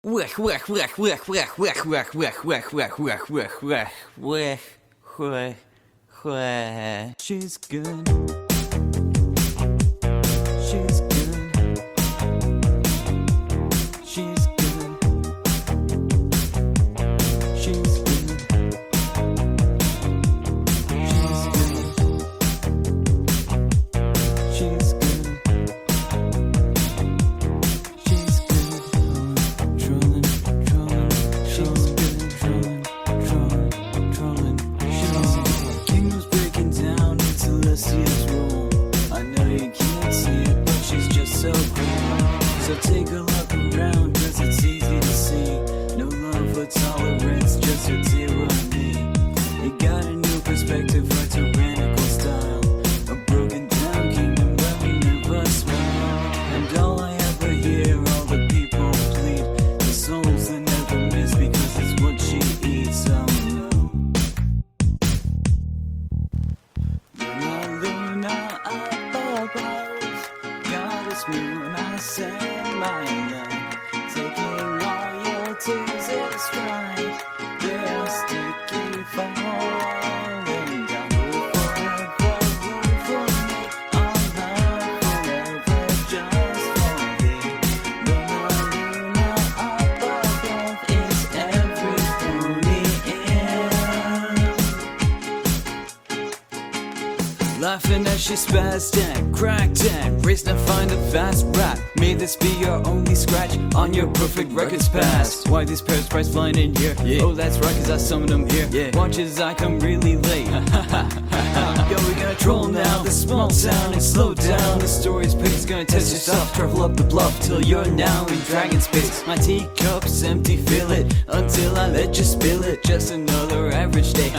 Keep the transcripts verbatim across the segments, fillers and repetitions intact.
Wech, wech, wech, wech, wech, wech, wech, wech, wech, wech, wech, wech, wech, wech, wech, wech. She's good. She's good. She's good. She's good. She's good. She's good. She's good. Trolling, trolling, she's good. Trolling, trolling, trolling, she's good. Kingdom's breaking down in Celestia's room. I know you can't see it, but she's just so cool. So take a look around, cause it's easy to see. No love for tolerance, just a tyranny. You got a new perspective, a tyrannical style. A broken down kingdom where we never smile. And all I ever hear, all the people plead, the souls that never miss because it's what she eats. Oh no. Luna, Luna, up above, goddess moon, I send my love, taking all your tears in stride. They're sticky, falling down. Forever, room for me, our love forever, just for thee. Luna, Luna, up above, is every pony in. Laughing as she spazzed and cracked and raced to find a fast rap. May this be your only scratch on your perfect records past. Why these pairs price flying in here? Yeah. Oh, that's right, cause I summoned them here. Yeah. Watch as I come really late. Yo, we gonna troll now. This small town and slow down. The story's pace gonna test your stuff. Travel up the bluff till you're now in dragon space. My teacup's empty, fill it until I let you spill it. Just another average day.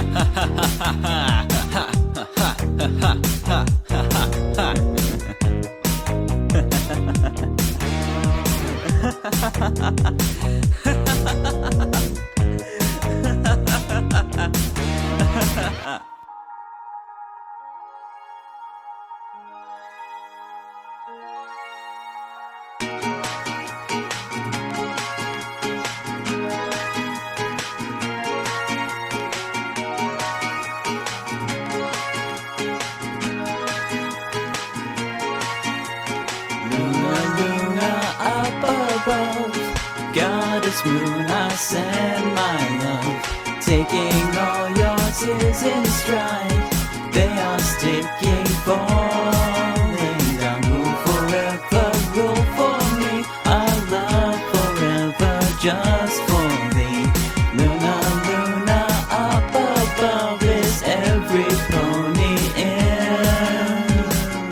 Luna, Luna, up above, goddess moon, I send my love, taking all your tears in stride. They are sticky, falling down. Rule forever, rule for me, our love forever, just for thee. Luna, Luna, up above, is every pony in.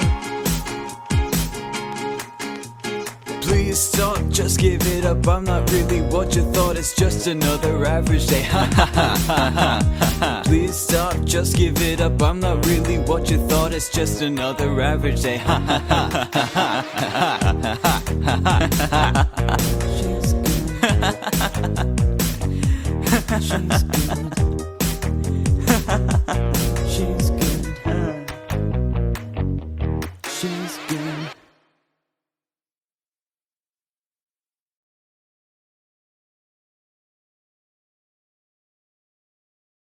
Please stop, just give it up. I'm not really what you thought, it's just another average day. Please stop, just give it up. I'm not really what you thought, it's just another average day.